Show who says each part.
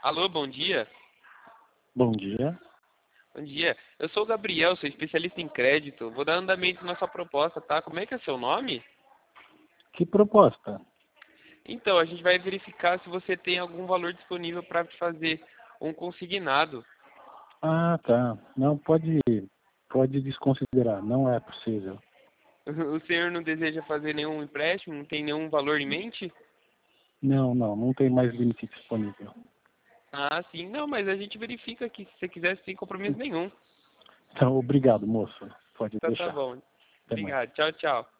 Speaker 1: Alô, bom dia.
Speaker 2: Bom dia.
Speaker 1: Bom dia. Eu sou o Gabriel, sou especialista em crédito. Vou dar andamento na sua proposta, tá? Como é que é seu nome?
Speaker 2: Que proposta?
Speaker 1: Então, a gente vai verificar se você tem algum valor disponível para fazer um consignado.
Speaker 2: Ah, tá. Não, pode desconsiderar. Não é possível.
Speaker 1: O senhor não deseja fazer nenhum empréstimo? Não tem nenhum valor em mente?
Speaker 2: Não tem mais limite disponível.
Speaker 1: Ah, sim. Não, mas a gente verifica que se você quiser sem compromisso nenhum.
Speaker 2: Então, obrigado, moço. Pode
Speaker 1: Então tá
Speaker 2: deixar.
Speaker 1: bom.
Speaker 2: Até mais.
Speaker 1: Obrigado. Tchau, tchau.